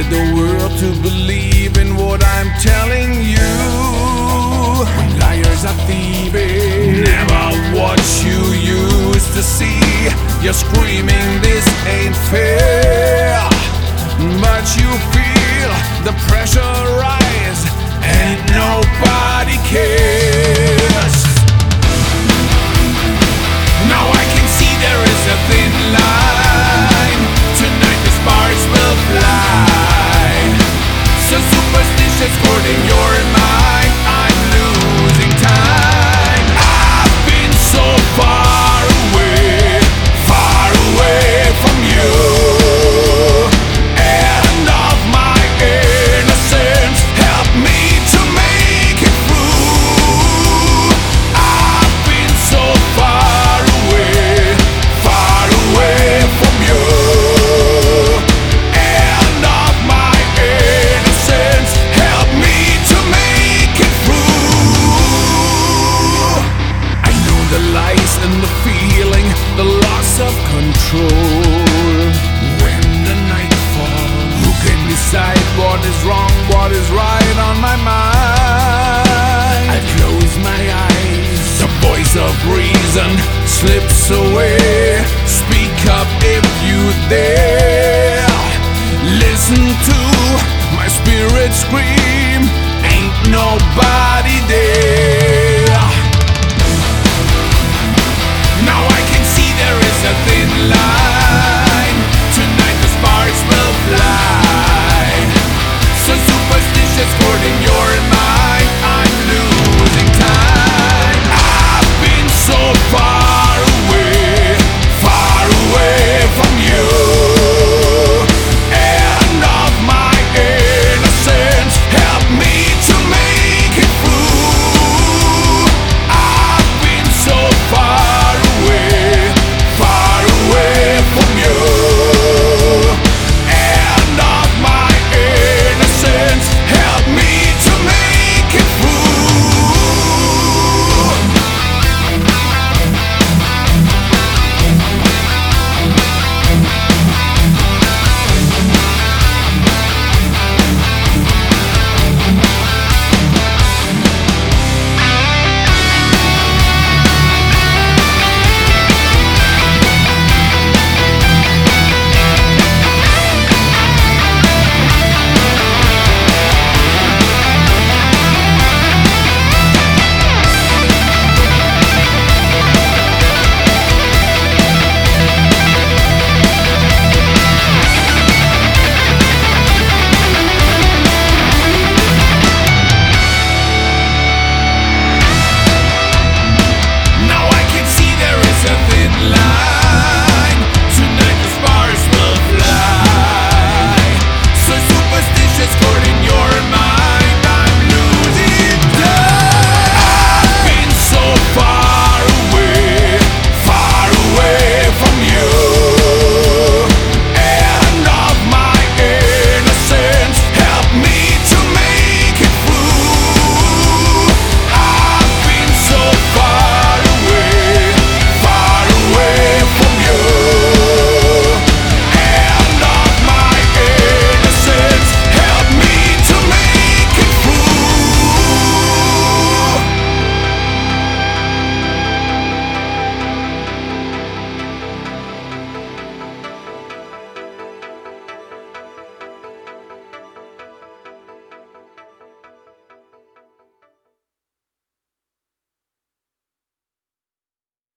the world to believe in what I'm telling you. When liars are thieving, never what you used to see. You're screaming this ain't fair, but you feel the pressure rise and nobody cares. Now I can see there is a thin line. Tonight the sparks will fly. So superstitious courting your mind, I'm losing time. I've been so far away from you. End of my innocence, help me to make it through. I've been so far away from you. End of my innocence, help me to make it through. I know the lies and the feeling, the loss of control. When the night falls, who can decide what is wrong, what is right on my mind? I close my eyes, the voice of reason slips away.